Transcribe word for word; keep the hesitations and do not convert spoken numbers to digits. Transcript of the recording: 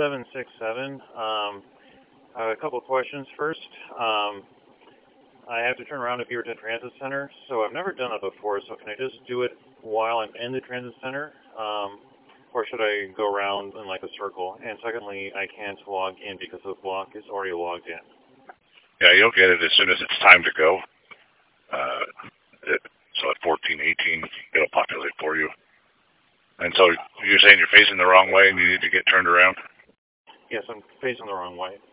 seven six seven. Um, I have a couple of questions. First, um, I have to turn around to Beaverton Transit Center, so I've never done it before, so can I just do it while I'm in the transit center? Um, or should I go around in like a circle? And secondly, I can't log in because the block is already logged in. Yeah, you'll get it as soon as it's time to go. Uh, it, so at fourteen eighteen, it'll populate for you. And so you're saying you're facing the wrong way and you need to get turned around? Yes, I'm facing the wrong way.